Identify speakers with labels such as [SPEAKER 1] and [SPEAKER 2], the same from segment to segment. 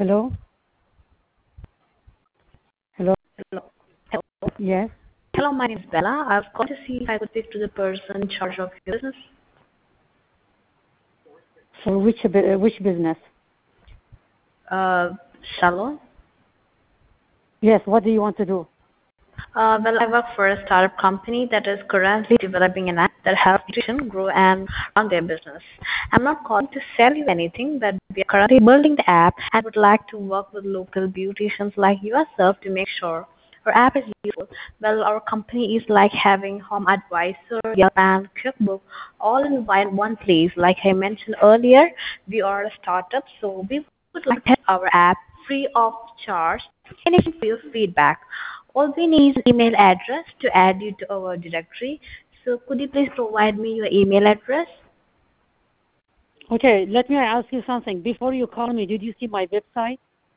[SPEAKER 1] Hello? Hello?
[SPEAKER 2] Hello. Hello.
[SPEAKER 1] Yes.
[SPEAKER 2] Hello, my name is Bella. I've called to see if I could speak to the person in charge of your business.
[SPEAKER 1] For which business?
[SPEAKER 2] Uh, Salon.
[SPEAKER 1] Yes. What do you want to do?
[SPEAKER 2] Well, I work for a startup company that is currently developing an app that helps beauticians grow and run their business. I'm not calling to sell you anything, but we are currently building the app and would like to work with local beauticians like yourself to make sure our app is useful. Well, our company is like having Home Advisor, Yelp, and QuickBook all in one place. Like I mentioned earlier, we are a startup, so we would like to test our app free of charge in exchange for your feedback. All we need is email address to add you to our directory. So could you please provide me your email address?
[SPEAKER 1] Okay. Let me ask you something. Before you call me, did you see my website?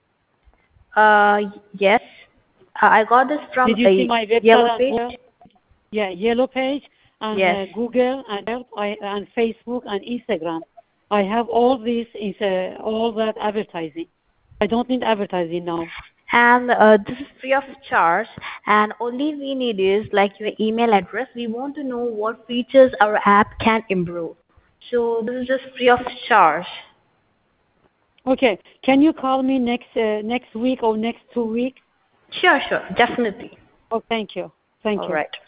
[SPEAKER 2] Yes. I got this from
[SPEAKER 1] Did you see
[SPEAKER 2] a
[SPEAKER 1] my website
[SPEAKER 2] yellow
[SPEAKER 1] on
[SPEAKER 2] page.
[SPEAKER 1] Google? Yeah, Yellow Page and
[SPEAKER 2] Yes.
[SPEAKER 1] Google and and Facebook and Instagram. I have all this all that advertising. I don't need advertising now.
[SPEAKER 2] And this is free of charge. And only we need is like your email address. We want to know what features our app can improve. So this is just free of charge.
[SPEAKER 1] Okay. Can you call me next week or next 2 weeks?
[SPEAKER 2] Sure, sure, definitely.
[SPEAKER 1] Oh, thank you. Thank
[SPEAKER 2] All
[SPEAKER 1] you.
[SPEAKER 2] right.